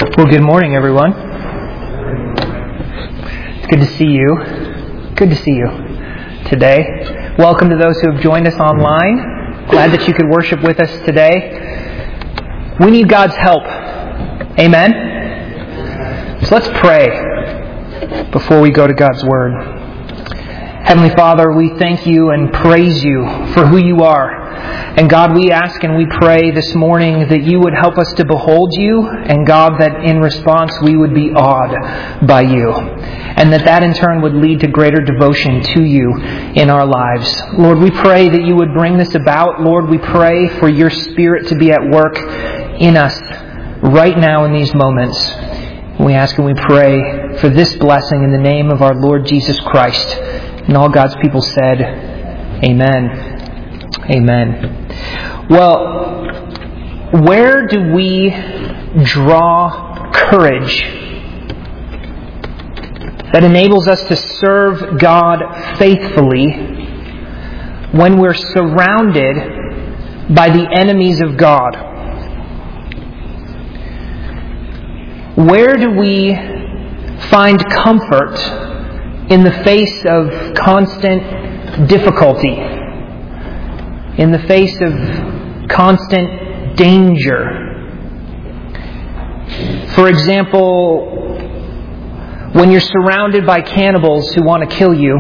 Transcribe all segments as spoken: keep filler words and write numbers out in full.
Well, good morning, everyone. It's good to see you. Good to see you today. Welcome to those who have joined us online. Glad that you could worship with us today. We need God's help. Amen? So let's pray before we go to God's Word. Heavenly Father, we thank you and praise you for who you are. And God, we ask and we pray this morning that you would help us to behold you, and God, that in response we would be awed by you, and that that in turn would lead to greater devotion to you in our lives. Lord, we pray that you would bring this about. Lord, we pray for your Spirit to be at work in us right now in these moments. We ask and we pray for this blessing in the name of our Lord Jesus Christ. And all God's people said, Amen. Amen. Well, where do we draw courage that enables us to serve God faithfully when we're surrounded by the enemies of God? Where do we find comfort in the face of constant difficulty, in the face of constant danger? For example, when you're surrounded by cannibals who want to kill you,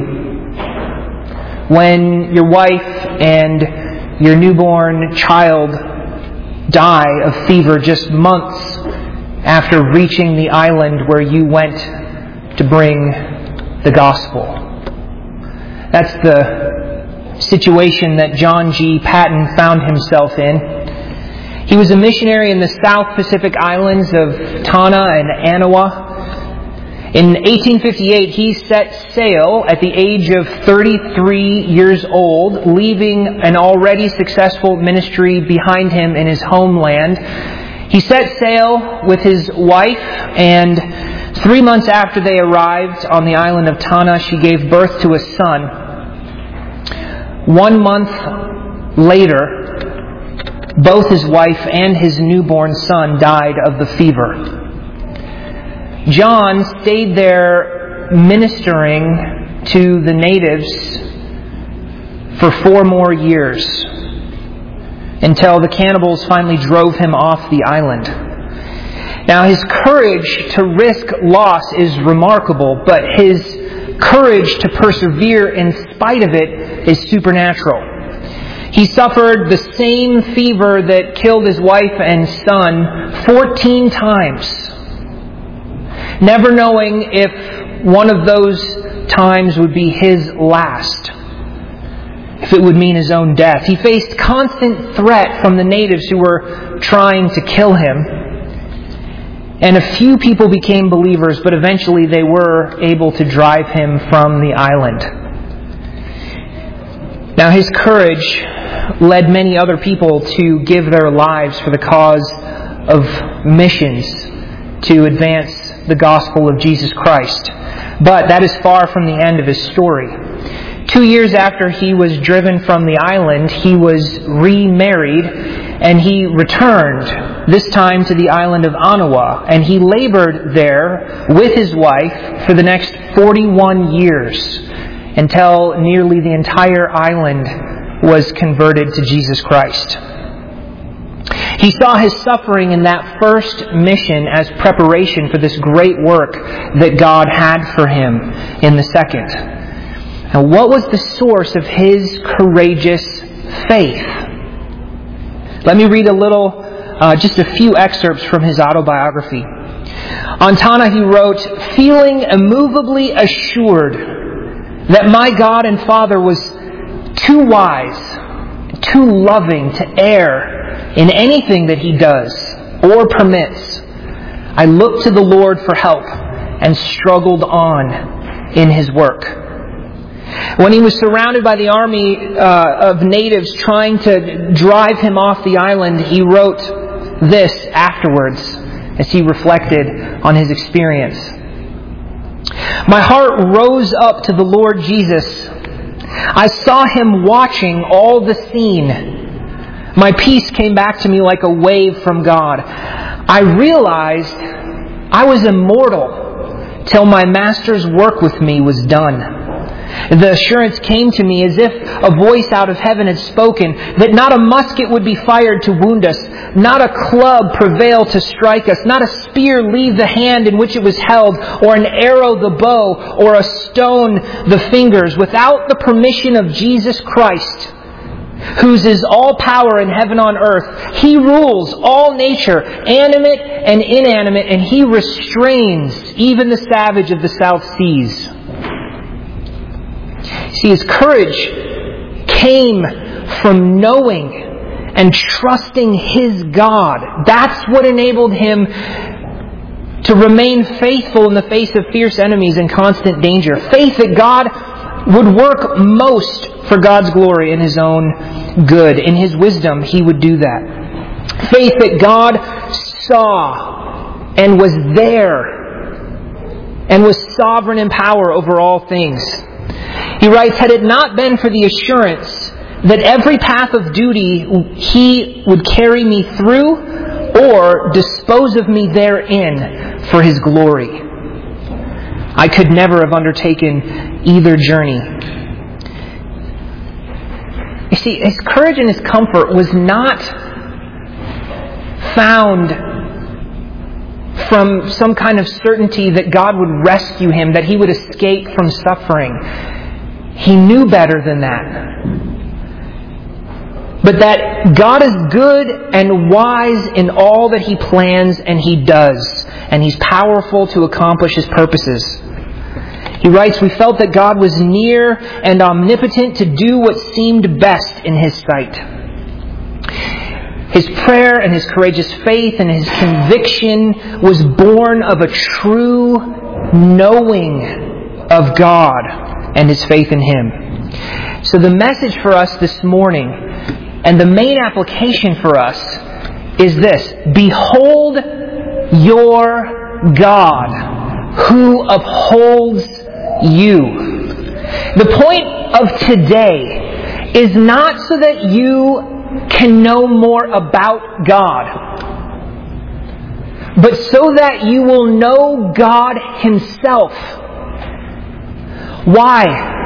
when your wife and your newborn child die of fever just months after reaching the island where you went to bring the gospel. That's the situation that John G. Patton found himself in. He was a missionary in the South Pacific islands of Tanna and Anawa. In eighteen fifty-eight, he set sail at the age of thirty-three years old, leaving an already successful ministry behind him in his homeland. He set sail with his wife, and three months after they arrived on the island of Tanna, she gave birth to a son. One month later, both his wife and his newborn son died of the fever. John stayed there ministering to the natives for four more years until the cannibals finally drove him off the island. Now, his courage to risk loss is remarkable, but his courage to persevere in spite of it is supernatural. He suffered the same fever that killed his wife and son fourteen times, never knowing if one of those times would be his last, if it would mean his own death. He faced constant threat from the natives who were trying to kill him. And a few people became believers, but eventually they were able to drive him from the island. Now, his courage led many other people to give their lives for the cause of missions, to advance the gospel of Jesus Christ. But that is far from the end of his story. Two years after he was driven from the island, he was remarried, and he returned, this time to the island of Anawa, and he labored there with his wife for the next forty-one years, until nearly the entire island was converted to Jesus Christ. He saw his suffering in that first mission as preparation for this great work that God had for him in the second. Now, what was the source of his courageous faith? Let me read a little, uh, just a few excerpts from his autobiography. On Tanna he wrote, "Feeling immovably assured that my God and Father was too wise, too loving to err in anything that he does or permits, I looked to the Lord for help and struggled on in his work." When he was surrounded by the army uh, of natives trying to drive him off the island, he wrote this afterwards as he reflected on his experience. "My heart rose up to the Lord Jesus. I saw him watching all the scene. My peace came back to me like a wave from God. I realized I was immortal till my Master's work with me was done. The assurance came to me as if a voice out of heaven had spoken, that not a musket would be fired to wound us, not a club prevail to strike us, not a spear leave the hand in which it was held, or an arrow the bow, or a stone the fingers, without the permission of Jesus Christ, whose is all power in heaven on earth. He rules all nature, animate and inanimate, and He restrains even the savage of the South Seas. See, his courage came from knowing and trusting his God. That's what enabled him to remain faithful in the face of fierce enemies and constant danger. Faith that God would work most for God's glory and His own good. In His wisdom, He would do that. Faith that God saw and was there and was sovereign in power over all things. He writes, had it not been for the assurance that every path of duty He would carry me through or dispose of me therein for His glory, I could never have undertaken either journey. You see, his courage and his comfort was not found from some kind of certainty that God would rescue him, that he would escape from suffering. He knew better than that. But that God is good and wise in all that He plans and He does. And He's powerful to accomplish His purposes. He writes, we felt that God was near and omnipotent to do what seemed best in His sight. His prayer and his courageous faith and his conviction was born of a true knowing of God and his faith in Him. So the message for us this morning, and the main application for us, is this: behold your God, who upholds you. The point of today is not so that you can know more about God, but so that you will know God Himself. Why?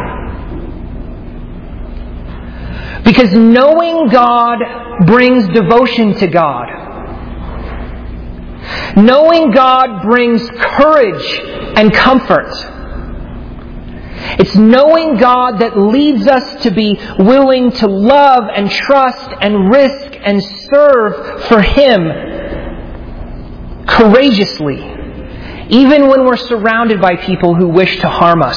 Because knowing God brings devotion to God. Knowing God brings courage and comfort. It's knowing God that leads us to be willing to love and trust and risk and serve for Him courageously, even when we're surrounded by people who wish to harm us.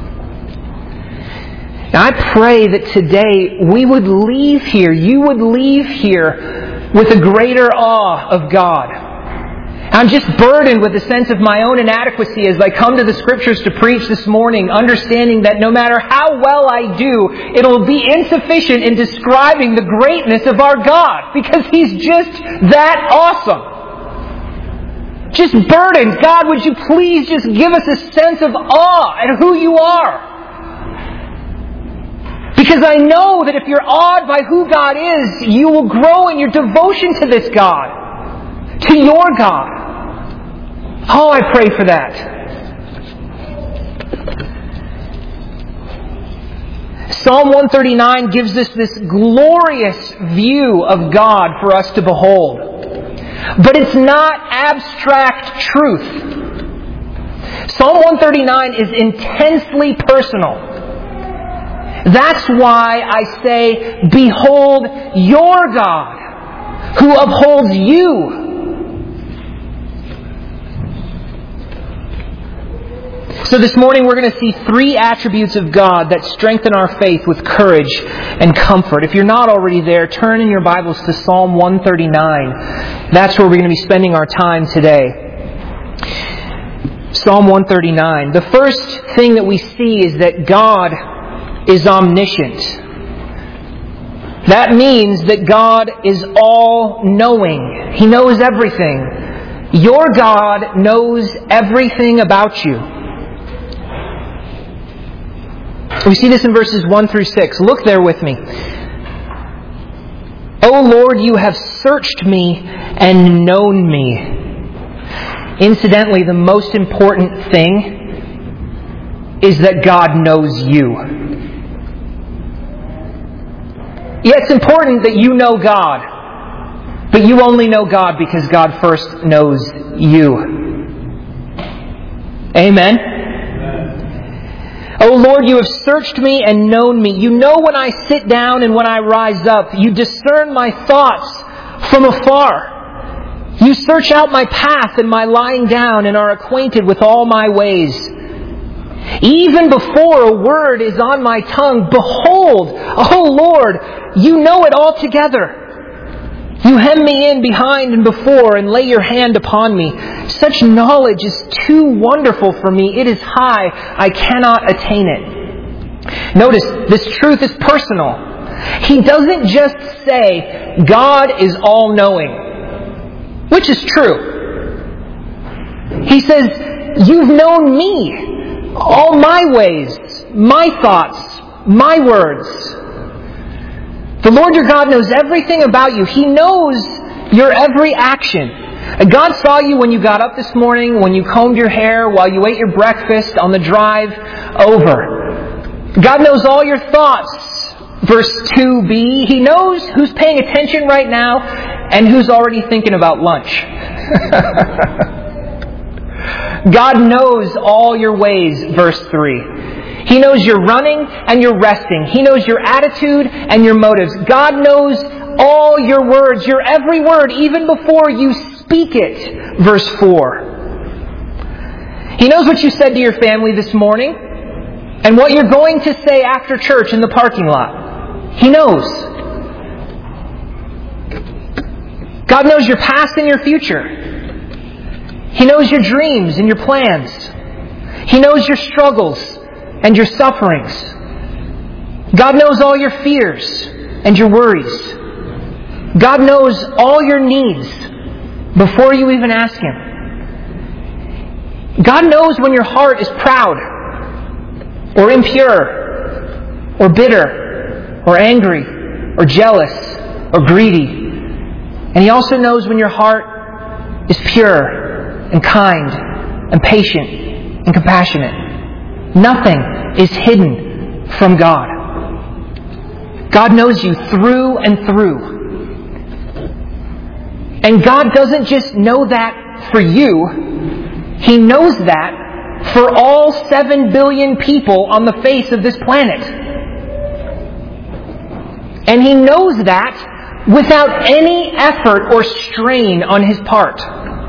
Now, I pray that today we would leave here, you would leave here with a greater awe of God. I'm just burdened with a sense of my own inadequacy as I come to the Scriptures to preach this morning, understanding that no matter how well I do, it'll be insufficient in describing the greatness of our God, because He's just that awesome. Just burdened. God, would you please just give us a sense of awe at who You are? Because I know that if you're awed by who God is, you will grow in your devotion to this God, to your God. Oh, I pray for that. Psalm one thirty-nine gives us this glorious view of God for us to behold. But it's not abstract truth. Psalm one thirty-nine is intensely personal. That's why I say, behold your God, who upholds you. So this morning we're going to see three attributes of God that strengthen our faith with courage and comfort. If you're not already there, turn in your Bibles to Psalm one thirty-nine. That's where we're going to be spending our time today. Psalm one thirty-nine. The first thing that we see is that God is omniscient. That means that God is all-knowing. He knows everything. Your God knows everything about you. We see this in verses one through six. Look there with me. O Lord, You have searched me and known me. Incidentally, the most important thing is that God knows you. Yeah, it's important that you know God, but you only know God because God first knows you. Amen? O Lord, you have searched me and known me. You know when I sit down and when I rise up. You discern my thoughts from afar. You search out my path and my lying down and are acquainted with all my ways. Even before a word is on my tongue, behold, O Lord, you know it altogether. You hem me in behind and before and lay your hand upon me. Such knowledge is too wonderful for me. It is high. I cannot attain it. Notice, this truth is personal. He doesn't just say, God is all-knowing, which is true. He says, you've known me, all my ways, my thoughts, my words. The Lord your God knows everything about you. He knows your every action. God saw you when you got up this morning, when you combed your hair, while you ate your breakfast, on the drive over. God knows all your thoughts. Verse two b, He knows who's paying attention right now and who's already thinking about lunch. God knows all your ways, verse three. He knows you're running and you're resting. He knows your attitude and your motives. God knows all your words, your every word, even before you speak it. Verse four. He knows what you said to your family this morning and what you're going to say after church in the parking lot. He knows. God knows your past and your future. He knows your dreams and your plans. He knows your struggles and your sufferings. God knows all your fears and your worries. God knows all your needs before you even ask Him. God knows when your heart is proud or impure or bitter or angry or jealous or greedy. And He also knows when your heart is pure and kind and patient and compassionate. Nothing is hidden from God. God knows you through and through. And God doesn't just know that for you. He knows that for all seven billion people on the face of this planet. And He knows that without any effort or strain on His part.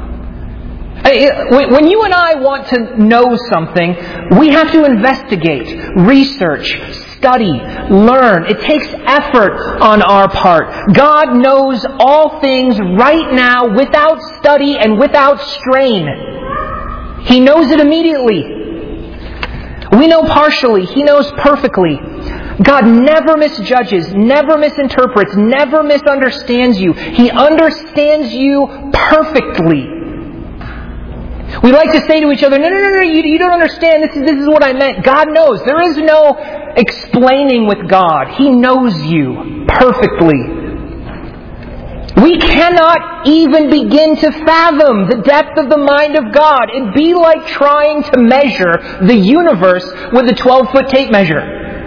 When you and I want to know something, we have to investigate, research, study, learn. It takes effort on our part. God knows all things right now without study and without strain. He knows it immediately. We know partially. He knows perfectly. God never misjudges, never misinterprets, never misunderstands you. He understands you perfectly. We like to say to each other, no, no, no, no, you, you don't understand. This is, this is what I meant. God knows. There is no explaining with God. He knows you perfectly. We cannot even begin to fathom the depth of the mind of God. It'd be like trying to measure the universe with a twelve-foot tape measure.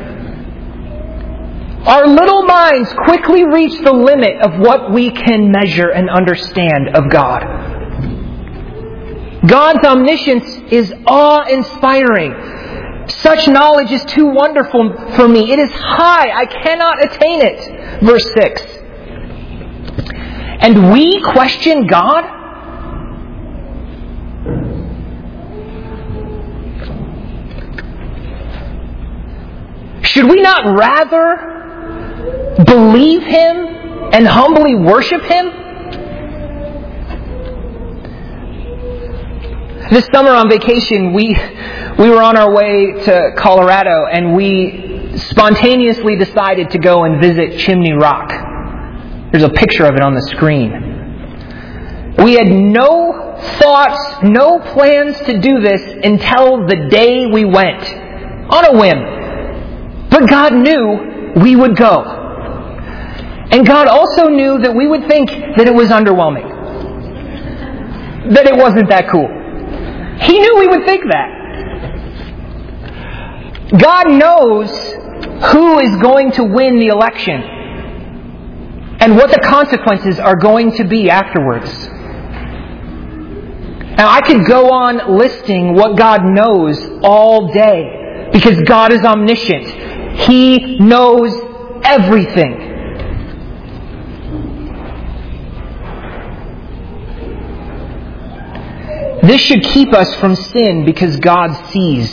Our little minds quickly reach the limit of what we can measure and understand of God. God's omniscience is awe-inspiring. Such knowledge is too wonderful for me. It is high. I cannot attain it. Verse six. And we question God? Should we not rather believe Him and humbly worship Him? This summer on vacation, we we were on our way to Colorado and we spontaneously decided to go and visit Chimney Rock. There's a picture of it on the screen. We had no thoughts, no plans to do this until the day we went, on a whim. But God knew we would go. And God also knew that we would think that it was underwhelming. that it wasn't that cool. He knew we would think that. God knows who is going to win the election and what the consequences are going to be afterwards. Now, I could go on listing what God knows all day because God is omniscient. He knows everything. This should keep us from sin because God sees.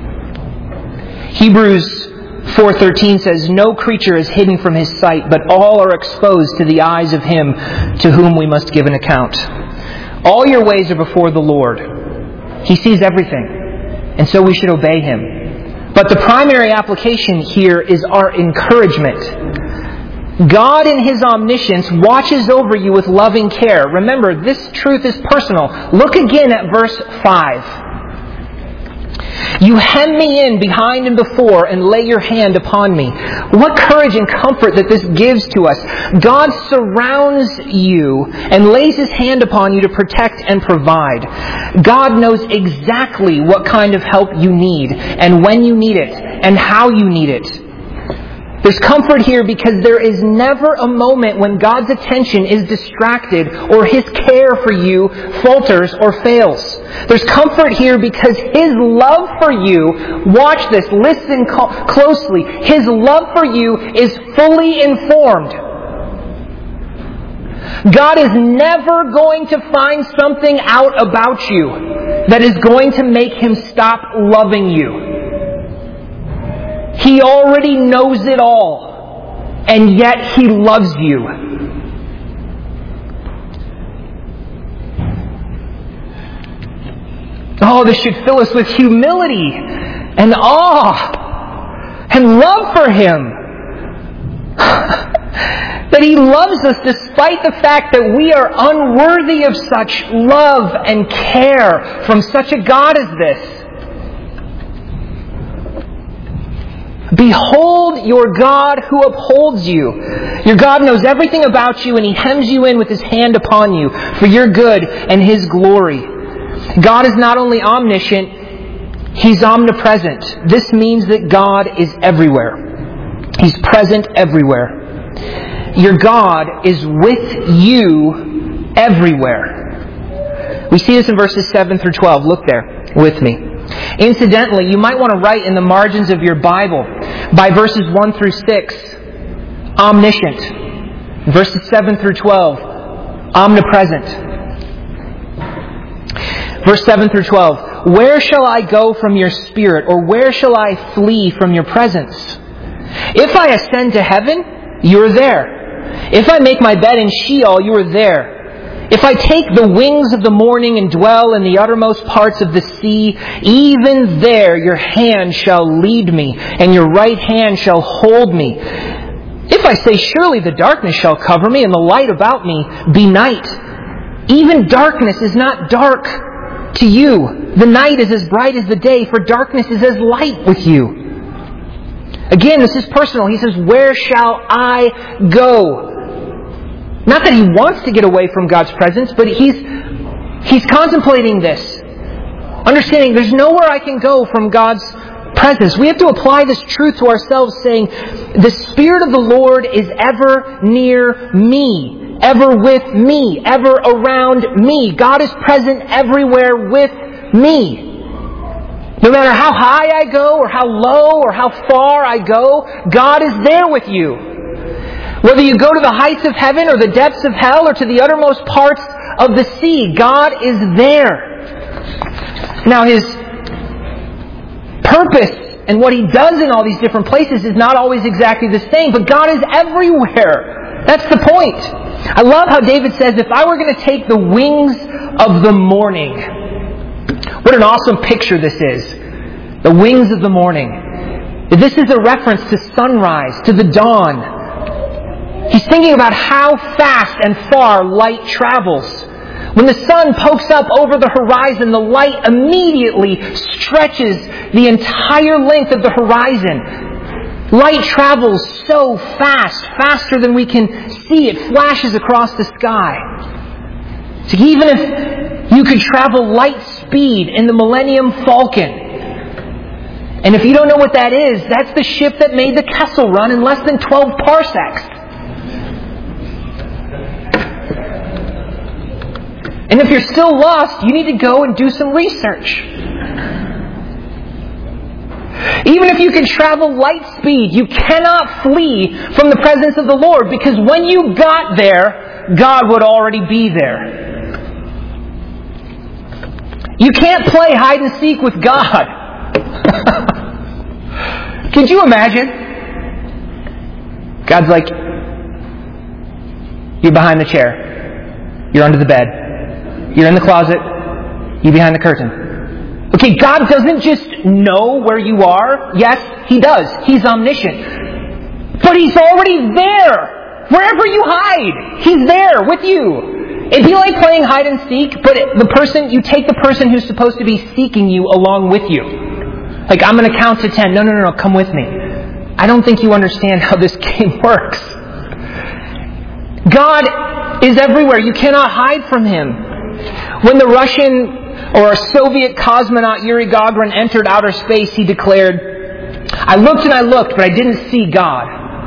Hebrews four thirteen says, "No creature is hidden from His sight, but all are exposed to the eyes of Him to whom we must give an account. All your ways are before the Lord. He sees everything, and so we should obey Him." But the primary application here is our encouragement. God in His omniscience watches over you with loving care. Remember, this truth is personal. Look again at verse five. "You hem me in behind and before and lay your hand upon me." What courage and comfort that this gives to us. God surrounds you and lays His hand upon you to protect and provide. God knows exactly what kind of help you need and when you need it and how you need it. There's comfort here because there is never a moment when God's attention is distracted or His care for you falters or fails. There's comfort here because His love for you, watch this, listen closely, His love for you is fully informed. God is never going to find something out about you that is going to make Him stop loving you. He already knows it all, and yet He loves you. Oh, this should fill us with humility and awe and love for Him. That He loves us despite the fact that we are unworthy of such love and care from such a God as this. Behold your God who upholds you. Your God knows everything about you, and He hems you in with His hand upon you for your good and His glory. God is not only omniscient, He's omnipresent. This means that God is everywhere. He's present everywhere. Your God is with you everywhere. We see this in verses seven through twelve. Look there with me. Incidentally, you might want to write in the margins of your Bible by verses one through six, omniscient. Verses seven through twelve, omnipresent. Verse seven through twelve, "Where shall I go from your spirit, or where shall I flee from your presence? If I ascend to heaven, you are there. If I make my bed in Sheol, you are there. If I take the wings of the morning and dwell in the uttermost parts of the sea, even there your hand shall lead me, and your right hand shall hold me. If I say, surely the darkness shall cover me, and the light about me be night. Even darkness is not dark to you. The night is as bright as the day, for darkness is as light with you." Again, this is personal. He says, "Where shall I go?" Not that he wants to get away from God's presence, but he's he's contemplating this. Understanding there's nowhere I can go from God's presence. We have to apply this truth to ourselves, saying, the Spirit of the Lord is ever near me, ever with me, ever around me. God is present everywhere with me. No matter how high I go, or how low, or how far I go, God is there with you. Whether you go to the heights of heaven or the depths of hell or to the uttermost parts of the sea, God is there. Now His purpose and what He does in all these different places is not always exactly the same, but God is everywhere. That's the point. I love how David says, if I were going to take the wings of the morning, what an awesome picture this is. The wings of the morning. This is a reference to sunrise, to the dawn. He's thinking about how fast and far light travels. When the sun pokes up over the horizon, the light immediately stretches the entire length of the horizon. Light travels so fast, faster than we can see. It flashes across the sky. So even if You could travel light speed in the Millennium Falcon. And if you don't know what that is, that's the ship that made the Kessel Run in less than twelve parsecs. And if you're still lost, you need to go and do some research. Even if you can travel light speed, you cannot flee from the presence of the Lord, because when you got there, God would already be there. You can't play hide and seek with God. Could you imagine? God's like, you're behind the chair. You're under the bed. You're in the closet. You're behind the curtain. Okay, God doesn't just know where you are. Yes, He does. He's omniscient. But He's already there. Wherever you hide, He's there with you. It'd be like playing hide and seek, but the person, you take the person who's supposed to be seeking you along with you. Like, I'm going to count to ten. No, no, no, no, come with me. I don't think you understand how this game works. God is everywhere. You cannot hide from Him. When the Russian or Soviet cosmonaut Yuri Gagarin entered outer space, he declared, "I looked and I looked, but I didn't see God."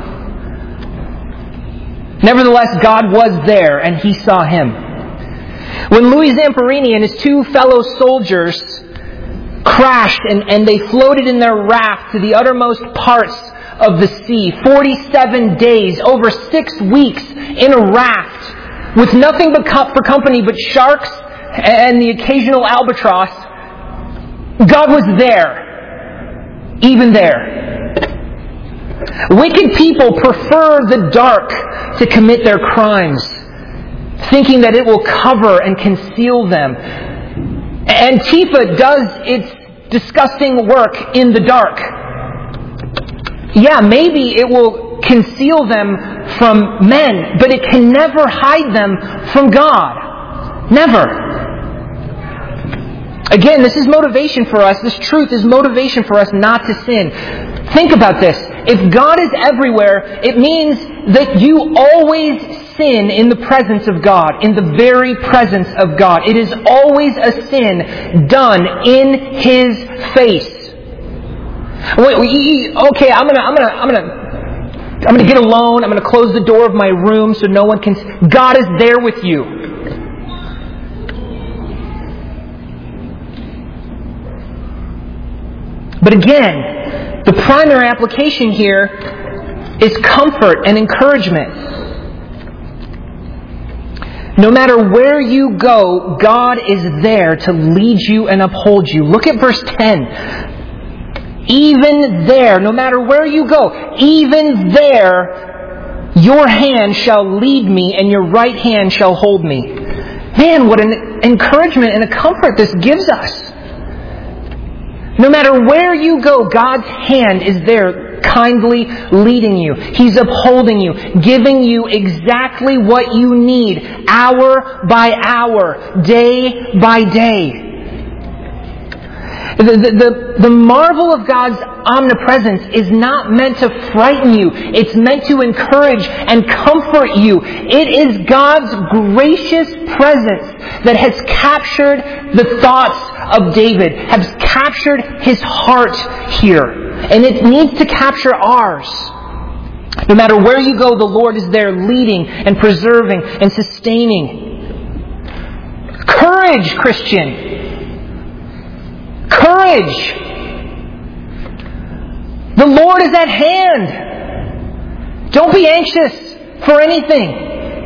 Nevertheless, God was there, and He saw him. When Louis Zamperini and his two fellow soldiers crashed and, and they floated in their raft to the uttermost parts of the sea, forty-seven days, over six weeks in a raft, with nothing but for company but sharks and the occasional albatross, God was there, even there. Wicked people prefer the dark to commit their crimes, thinking that it will cover and conceal them. Antifa does its disgusting work in the dark. Yeah, maybe it will conceal them from men, but it can never hide them from God. Never. Again, this is motivation for us. This truth is motivation for us not to sin. Think about this. If God is everywhere, it means that you always sin in the presence of God, in the very presence of God. It is always a sin done in His face. Okay, I'm gonna, I'm gonna, I'm gonna, I'm gonna get alone. I'm gonna close the door of my room so no one can. God is there with you. But again, the primary application here is comfort and encouragement. No matter where you go, God is there to lead you and uphold you. Look at verse ten. Even there, no matter where you go, even there, your hand shall lead me and your right hand shall hold me. Man, what an encouragement and a comfort this gives us. No matter where you go, God's hand is there, kindly leading you. He's upholding you, giving you exactly what you need, hour by hour, day by day. The, the, the, the marvel of God's omnipresence is not meant to frighten you. It's meant to encourage and comfort you. It is God's gracious presence that has captured the thoughts of David, has captured his heart here. And it needs to capture ours. No matter where you go, the Lord is there leading and preserving and sustaining. Courage, Christian. Courage! The Lord is at hand. Don't be anxious for anything.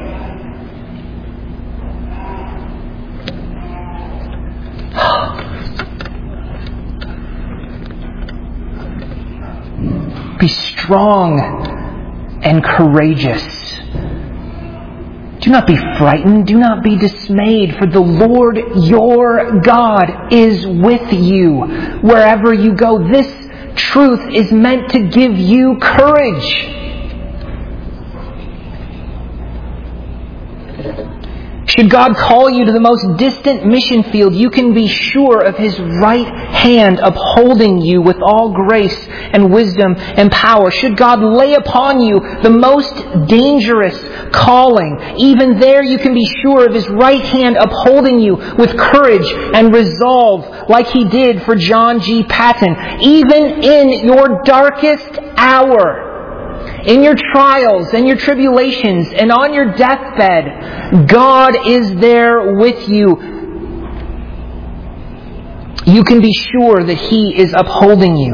Be strong and courageous. Do not be frightened. Do not be dismayed, for the Lord your God is with you wherever you go. This truth is meant to give you courage. Should God call you to the most distant mission field, you can be sure of His right hand upholding you with all grace and wisdom and power. Should God lay upon you the most dangerous calling, even there you can be sure of His right hand upholding you with courage and resolve, like He did for John G. Patton. Even in your darkest hour, in your trials and your tribulations and on your deathbed, God is there with you. You can be sure that He is upholding you.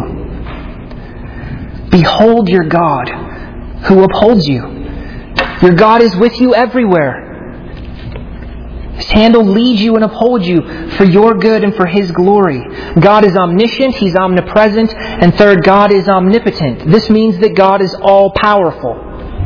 Behold your God who upholds you. Your God is with you everywhere. His hand will lead you and uphold you for your good and for His glory. God is omniscient, He's omnipresent, and third, God is omnipotent. This means that God is all-powerful.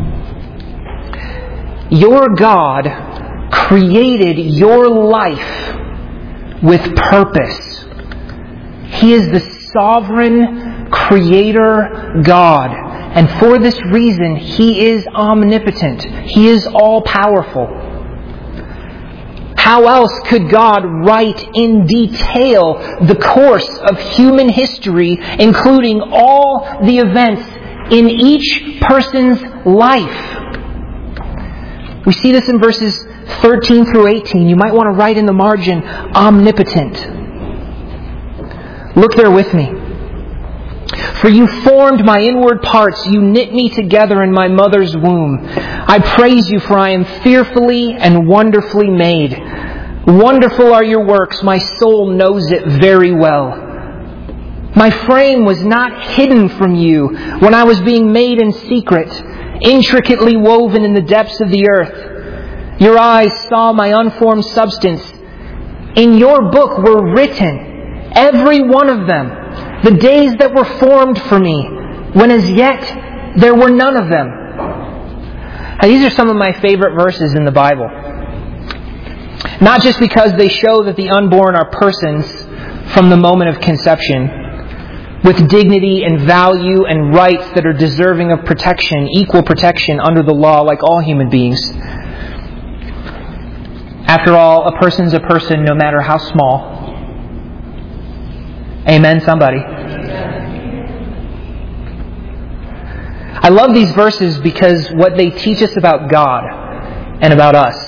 Your God created your life with purpose. He is the sovereign creator God. And for this reason, He is omnipotent. He is all-powerful. How else could God write in detail the course of human history, including all the events in each person's life? We see this in verses thirteen through eighteen. You might want to write in the margin, omnipotent. Look there with me. For you formed my inward parts, you knit me together in my mother's womb. I praise you, for I am fearfully and wonderfully made. Wonderful are your works, my soul knows it very well. My frame was not hidden from you when I was being made in secret, intricately woven in the depths of the earth. Your eyes saw my unformed substance. In your book were written, every one of them, the days that were formed for me, when as yet there were none of them. Now, these are some of my favorite verses in the Bible. Not just because they show that the unborn are persons from the moment of conception, with dignity and value and rights that are deserving of protection, equal protection under the law like all human beings. After all, a person's a person no matter how small. Amen, somebody. I love these verses because what they teach us about God and about us.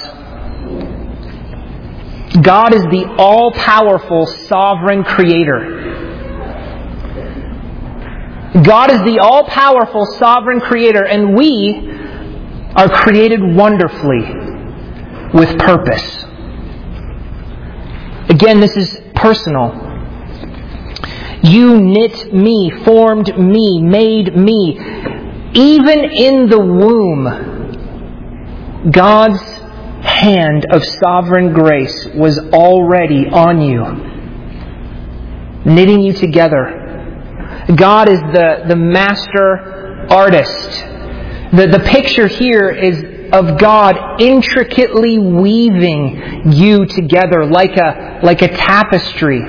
God is the all-powerful, sovereign creator. God is the all-powerful, sovereign creator, and we are created wonderfully with purpose. Again, this is personal. You knit me, formed me, made me. Even in the womb, God's hand of sovereign grace was already on you, knitting you together. God is the, the master artist. The, the picture here is of God intricately weaving you together like a, like a tapestry.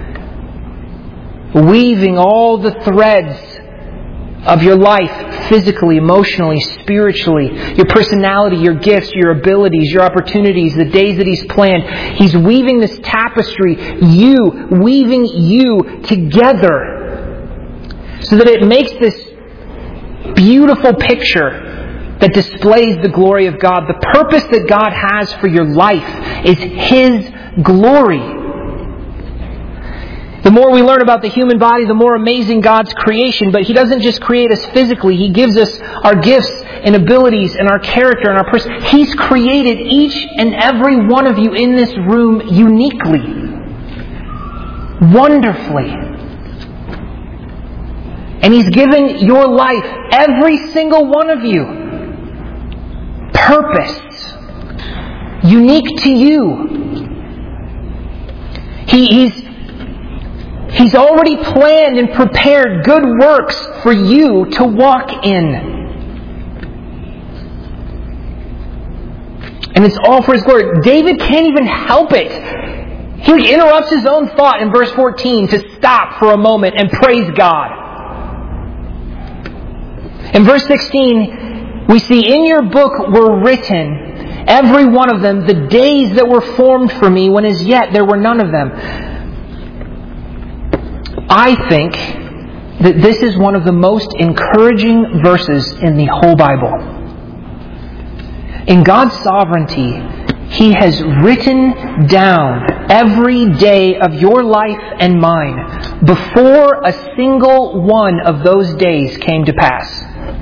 Weaving all the threads of your life, physically, emotionally, spiritually, your personality, your gifts, your abilities, your opportunities, the days that He's planned. He's weaving this tapestry, you, weaving you together, so that it makes this beautiful picture that displays the glory of God. The purpose that God has for your life is His glory. The more we learn about the human body, the more amazing God's creation. But He doesn't just create us physically. He gives us our gifts and abilities and our character and our person. He's created each and every one of you in this room uniquely, wonderfully. And He's given your life, every single one of you, purpose, unique to you. He, he's He's already planned and prepared good works for you to walk in. And it's all for His glory. David can't even help it. He interrupts his own thought in verse fourteen to stop for a moment and praise God. In verse sixteen, we see, in your book were written Every one of them, the days that were formed for me, when as yet there were none of them. I think that this is one of the most encouraging verses in the whole Bible. In God's sovereignty, He has written down every day of your life and mine before a single one of those days came to pass.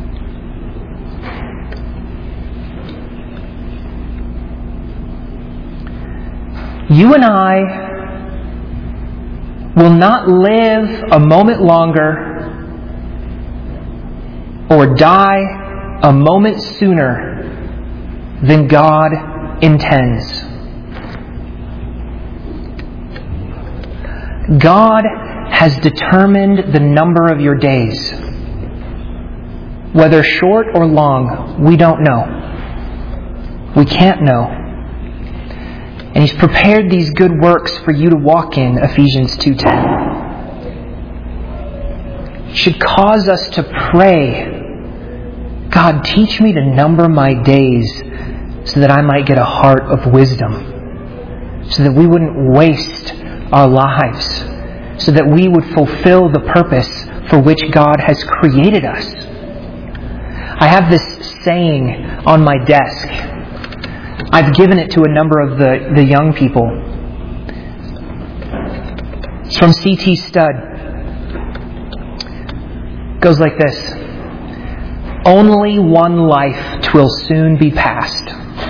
You and I will not live a moment longer or die a moment sooner than God intends. God has determined the number of your days. Whether short or long, we don't know. We can't know. And He's prepared these good works for you to walk in, Ephesians two ten. It should cause us to pray, God, teach me to number my days so that I might get a heart of wisdom, so that we wouldn't waste our lives, so that we would fulfill the purpose for which God has created us. I have this saying on my desk. I've given it to a number of the, the young people. It's from C T Studd. It goes like this. Only one life 'twill soon be past.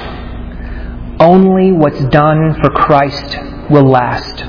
Only what's done for Christ will last.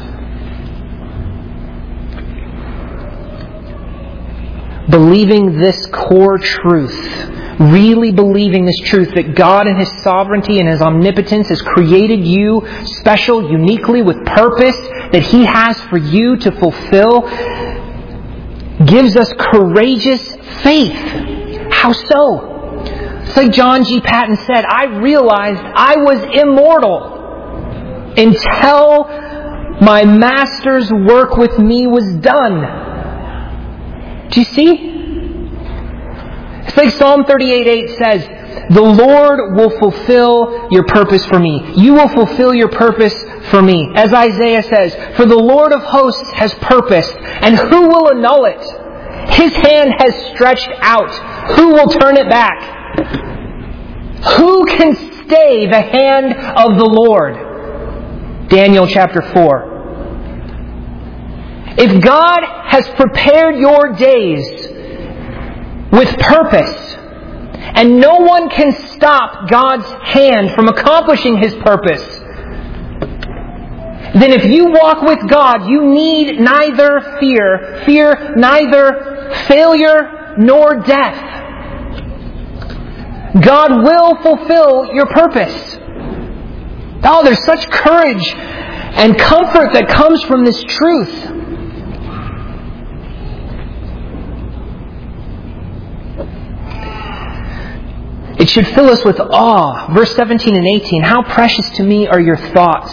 Believing this core truth, really believing this truth that God in His sovereignty and His omnipotence has created you special, uniquely, with purpose that He has for you to fulfill, gives us courageous faith. How so? It's like John G. Patton said, I realized I was immortal until my Master's work with me was done. Do you see? It's like Psalm thirty-eight eight says, the Lord will fulfill your purpose for me. You will fulfill your purpose for me. As Isaiah says, for the Lord of hosts has purposed, and who will annul it? His hand has stretched out. Who will turn it back? Who can stay the hand of the Lord? Daniel chapter four. If God has prepared your days with purpose, and no one can stop God's hand from accomplishing His purpose, then if you walk with God, you need neither fear, fear neither failure nor death. God will fulfill your purpose. Oh, there's such courage and comfort that comes from this truth. It should fill us with awe. Verse seventeen and eighteen. How precious to me are your thoughts,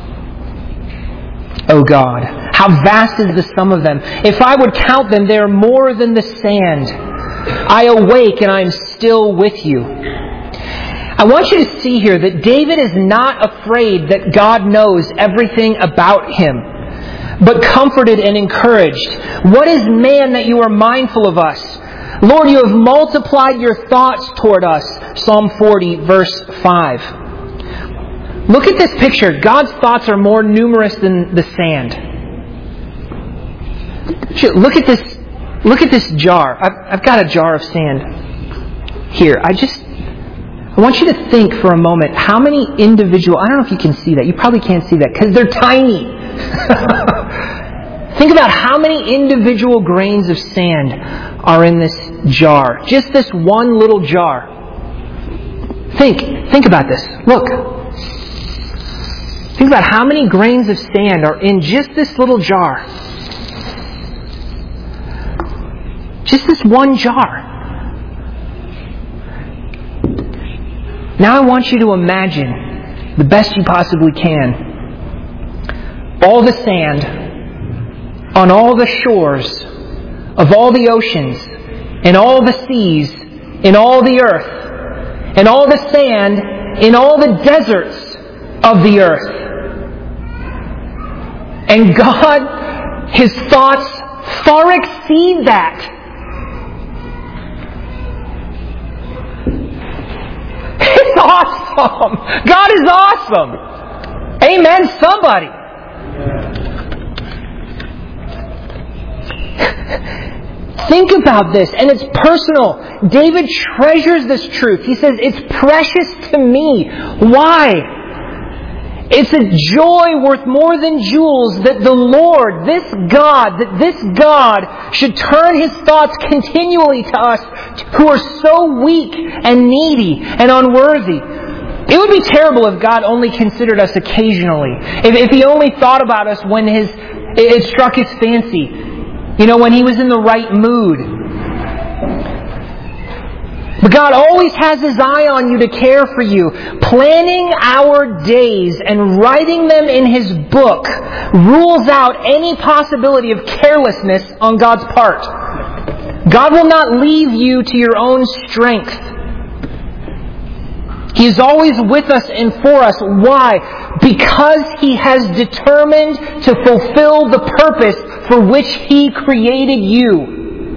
O God. How vast is the sum of them. If I would count them, they are more than the sand. I awake and I am still with you. I want you to see here that David is not afraid that God knows everything about him, but comforted and encouraged. What is man that you are mindful of us? Lord, you have multiplied your thoughts toward us. Psalm forty, verse five. Look at this picture. God's thoughts are more numerous than the sand. Look at this. Look at this jar. I've, I've got a jar of sand here. I just, I want you to think for a moment how many individual, I don't know if you can see that. You probably can't see that because they're tiny. Think about how many individual grains of sand are in this jar. Just this one little jar. Think, think about this. Look. Think about how many grains of sand are in just this little jar. Just this one jar. Now I want you to imagine, the best you possibly can, all the sand on all the shores of all the oceans, and all the seas, and all the earth, and all the sand in all the deserts of the earth. And God, His thoughts far exceed that. It's awesome. God is awesome. Amen, somebody. Think about this, and it's personal. David treasures this truth. He says, it's precious to me. Why? It's a joy worth more than jewels that the Lord, this God, that this God should turn His thoughts continually to us who are so weak and needy and unworthy. It would be terrible if God only considered us occasionally. If, if He only thought about us when His it struck His fancy. You know, when He was in the right mood. But God always has His eye on you to care for you. Planning our days and writing them in His book rules out any possibility of carelessness on God's part. God will not leave you to your own strength. He is always with us and for us. Why? Because He has determined to fulfill the purpose for which He created you.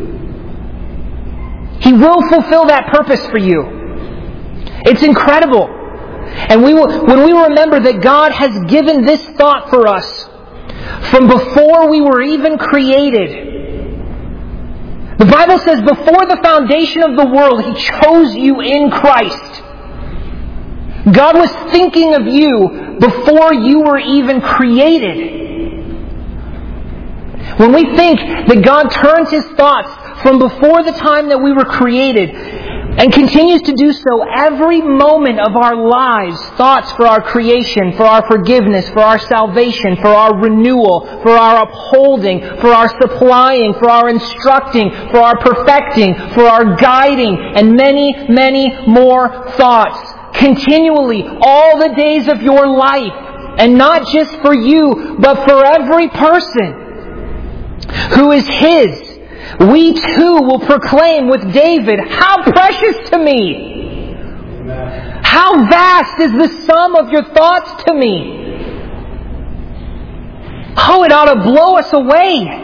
He will fulfill that purpose for you. It's incredible. And we will, when we remember that God has given this thought for us from before we were even created. The Bible says before the foundation of the world, He chose you in Christ. God was thinking of you before you were even created. When we think that God turns His thoughts from before the time that we were created and continues to do so every moment of our lives, thoughts for our creation, for our forgiveness, for our salvation, for our renewal, for our upholding, for our supplying, for our instructing, for our perfecting, for our guiding, and many, many more thoughts. Continually, all the days of your life, and not just for you, but for every person who is His. We too will proclaim with David, how precious to me! How vast is the sum of your thoughts to me! Oh, it ought to blow us away.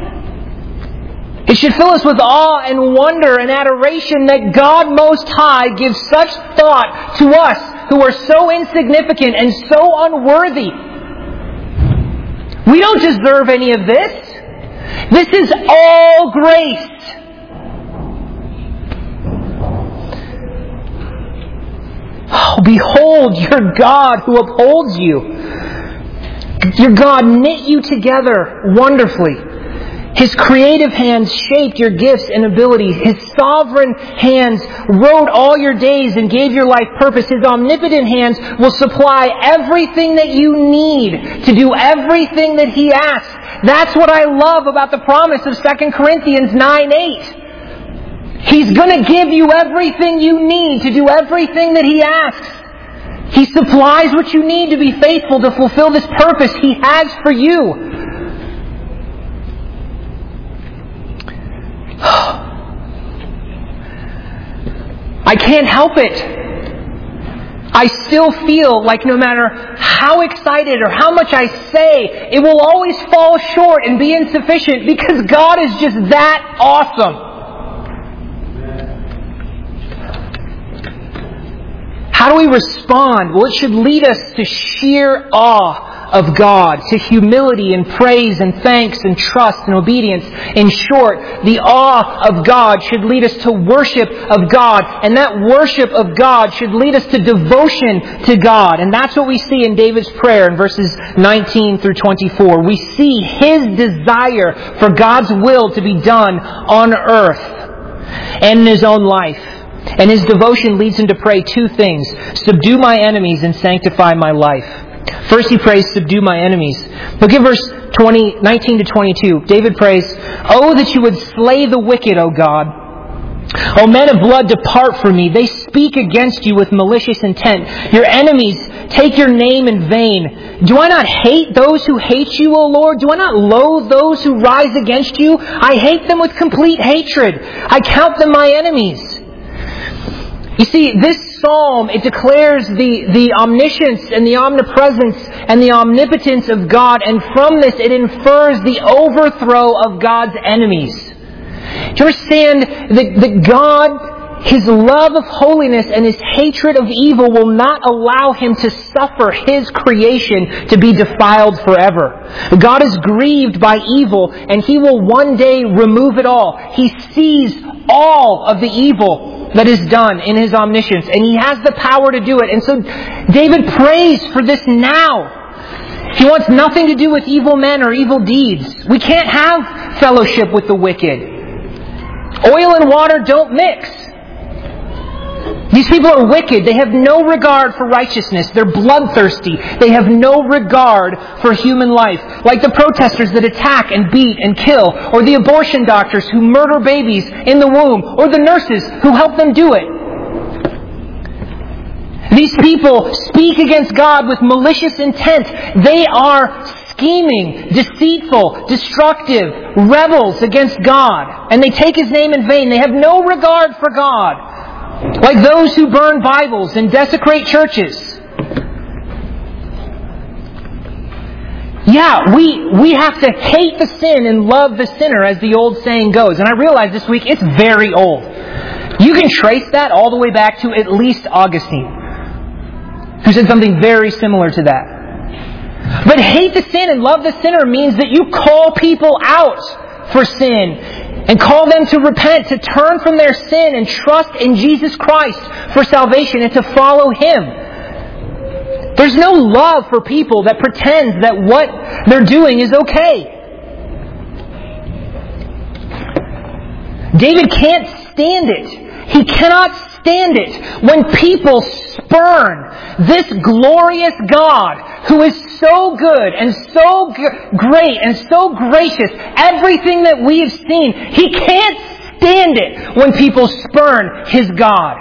It should fill us with awe and wonder and adoration that God Most High gives such thought to us who are so insignificant and so unworthy. We don't deserve any of this. This is all grace. Oh, behold your God who upholds you. Your God knit you together wonderfully. His creative hands shaped your gifts and abilities. His sovereign hands wrote all your days and gave your life purpose. His omnipotent hands will supply everything that you need to do everything that He asks. That's what I love about the promise of Second Corinthians nine eight. He's going to give you everything you need to do everything that He asks. He supplies what you need to be faithful to fulfill this purpose He has for you. I can't help it. I still feel like no matter how excited or how much I say, it will always fall short and be insufficient because God is just that awesome. How do we respond? Well, it should lead us to sheer awe of God, to humility and praise and thanks and trust and obedience. In short, the awe of God should lead us to worship of God, and that worship of God should lead us to devotion to God. And that's what we see in David's prayer in verses nineteen through twenty-four. We see his desire for God's will to be done on earth and in his own life. And his devotion leads him to pray two things: subdue my enemies and sanctify my life. First he prays, subdue my enemies. Look at verse twenty, nineteen to twenty-two. David prays, "Oh, that you would slay the wicked, O God. O men of blood, depart from me. They speak against you with malicious intent. Your enemies take your name in vain. Do I not hate those who hate you, O Lord? Do I not loathe those who rise against you? I hate them with complete hatred. I count them my enemies." You see, this psalm, it declares the, the omniscience and the omnipresence and the omnipotence of God, and from this it infers the overthrow of God's enemies. Do you understand that, that God, His love of holiness and His hatred of evil will not allow Him to suffer His creation to be defiled forever? God is grieved by evil, and He will one day remove it all. He sees all of the evil that is done in His omniscience, and He has the power to do it. And so David prays for this now. He wants nothing to do with evil men or evil deeds. We can't have fellowship with the wicked. Oil and water don't mix. These people are wicked. They have no regard for righteousness. They're bloodthirsty. They have no regard for human life. Like the protesters that attack and beat and kill, or the abortion doctors who murder babies in the womb, or the nurses who help them do it. These people speak against God with malicious intent. They are scheming, deceitful, destructive, rebels against God. And they take His name in vain. They have no regard for God. Like those who burn Bibles and desecrate churches. Yeah, we, we have to hate the sin and love the sinner, as the old saying goes. And I realize this week it's very old. You can trace that all the way back to at least Augustine, who said something very similar to that. But hate the sin and love the sinner means that you call people out for sin and call them to repent, to turn from their sin and trust in Jesus Christ for salvation and to follow Him. There's no love for people that pretends that what they're doing is okay. David can't stand it. He cannot stand it when people spurn this glorious God who is so good and so g- great and so gracious. Everything that we've seen, He can't stand it when people spurn His God.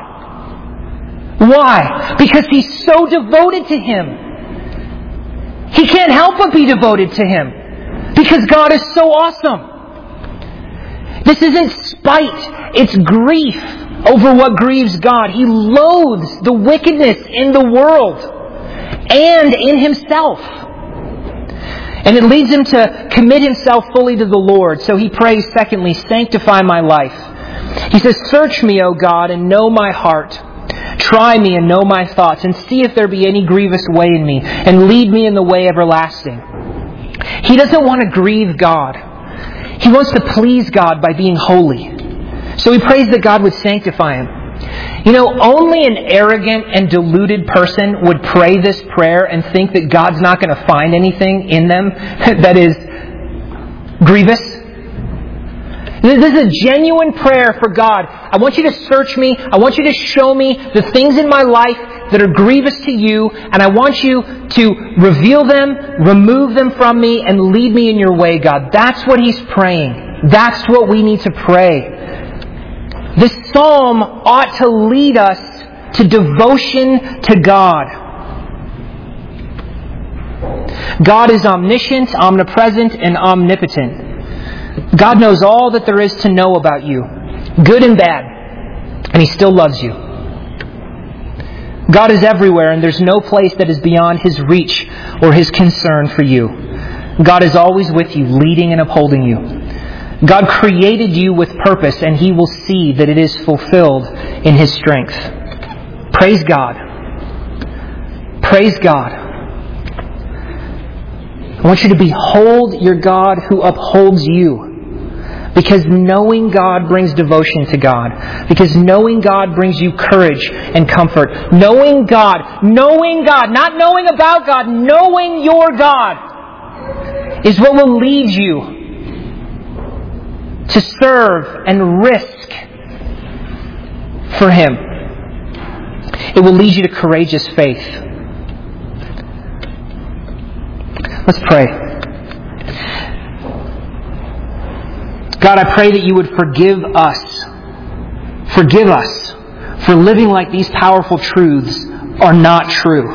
Why? Because He's so devoted to Him. He can't help but be devoted to Him because God is so awesome. This isn't spite, it's grief over what grieves God. He loathes the wickedness in the world and in Himself. And it leads him to commit himself fully to the Lord. So he prays, secondly, sanctify my life. He says, search me, O God, and know my heart. Try me and know my thoughts, and see if there be any grievous way in me, and lead me in the way everlasting. He doesn't want to grieve God. He wants to please God by being holy. So he prays that God would sanctify him. You know, only an arrogant and deluded person would pray this prayer and think that God's not going to find anything in them that is grievous. This is a genuine prayer for God. I want you to search me. I want you to show me the things in my life that are grievous to you, and I want you to reveal them, remove them from me, and lead me in your way, God. That's what he's praying. That's what we need to pray. This psalm ought to lead us to devotion to God. God is omniscient, omnipresent, and omnipotent. God knows all that there is to know about you, good and bad, and He still loves you. God is everywhere, and there's no place that is beyond His reach or His concern for you. God is always with you, leading and upholding you. God created you with purpose, and He will see that it is fulfilled in His strength. Praise God. Praise God. I want you to behold your God who upholds you. Because knowing God brings devotion to God. Because knowing God brings you courage and comfort. Knowing God, knowing God, not knowing about God, knowing your God is what will lead you to serve and risk for Him. It will lead you to courageous faith. Let's pray. God, I pray that you would forgive us. Forgive us for living like these powerful truths are not true.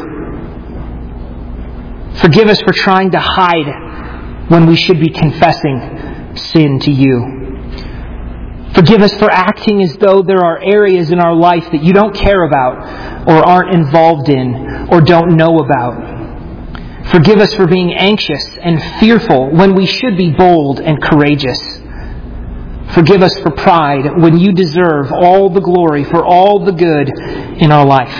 Forgive us for trying to hide when we should be confessing sin to you. Forgive us for acting as though there are areas in our life that you don't care about or aren't involved in or don't know about. Forgive us for being anxious and fearful when we should be bold and courageous. Forgive us for pride when you deserve all the glory for all the good in our life.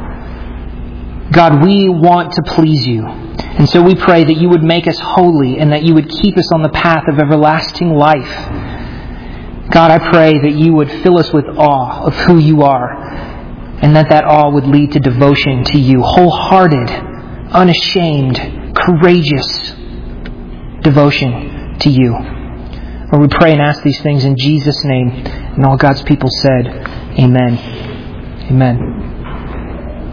God, we want to please you. And so we pray that you would make us holy and that you would keep us on the path of everlasting life. God, I pray that you would fill us with awe of who you are, and that that awe would lead to devotion to you, wholehearted, unashamed, courageous devotion to you. Lord, we pray and ask these things in Jesus' name. And all God's people said, Amen. Amen.